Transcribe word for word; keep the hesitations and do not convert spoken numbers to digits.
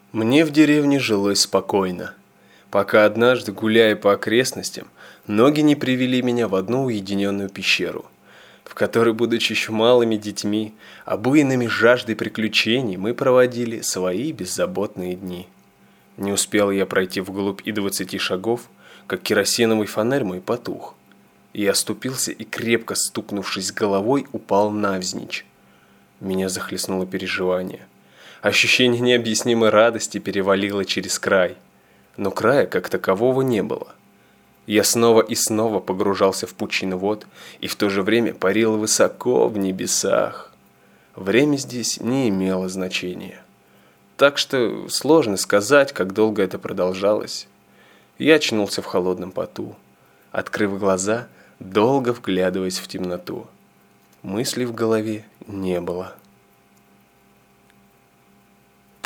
Мне в деревне жилось спокойно, пока однажды, гуляя по окрестностям, ноги не привели меня в одну уединенную пещеру, в которой, будучи еще малыми детьми, обуянными жаждой приключений, мы проводили свои беззаботные дни. Не успел я пройти вглубь и двадцати шагов, как керосиновый фонарь мой потух. И я оступился и, крепко стукнувшись головой, упал навзничь. Меня захлестнуло переживание. Ощущение необъяснимой радости перевалило через край. Но края как такового не было. Я снова и снова погружался в пучины вод и в то же время парил высоко в небесах. Время здесь не имело значения. Так что сложно сказать, как долго это продолжалось. Я очнулся в холодном поту, открыв глаза, долго вглядываясь в темноту. Мыслей в голове не было.